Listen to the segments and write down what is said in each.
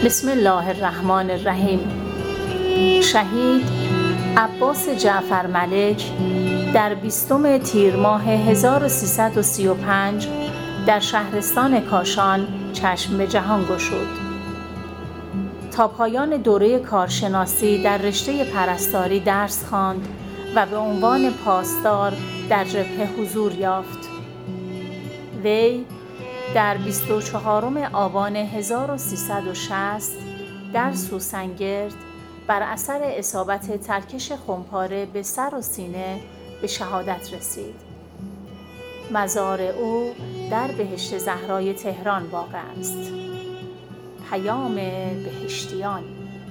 بسم الله الرحمن الرحیم. شهید عباس جعفرملک در 20 تیر ماه 1335 در شهرستان کاشان چشم به جهان گشود. تا پایان دوره کارشناسی در رشته پرستاری درس خواند و به عنوان پاسدار در جبهه حضور یافت. وی در 24 آبان 1360 در سوسنگرد بر اثر اصابت ترکش خمپاره به سر و سینه به شهادت رسید. مزار او در بهشت زهرای تهران واقع است. پیام بهشتیان.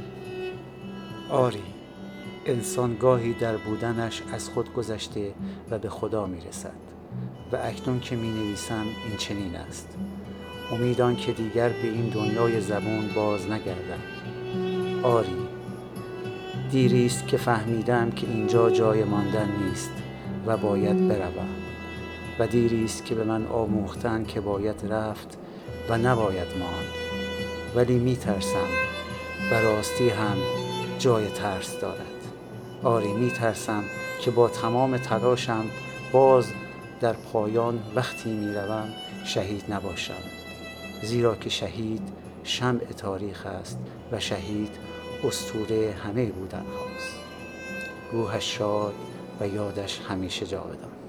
آری، انسان گاهی در بودنش از خود گذشته و به خدا می رسد و اکنون که می نویسم این چنین است. امیدان که دیگر به این دنیای زبون باز نگردم. آری، دیریست که فهمیدم که اینجا جای ماندن نیست و باید بروم و دیریست که به من آموختن که باید رفت و نباید ماند، ولی می ترسم و راستی هم جای ترس دارد. آری، می ترسم که با تمام تلاشم باز در پایان وقتی می روم شهید نباشم، زیرا که شهید شمع تاریخ است و شهید اسطوره همه بودن هاست. روحش شاد و یادش همیشه جاودان.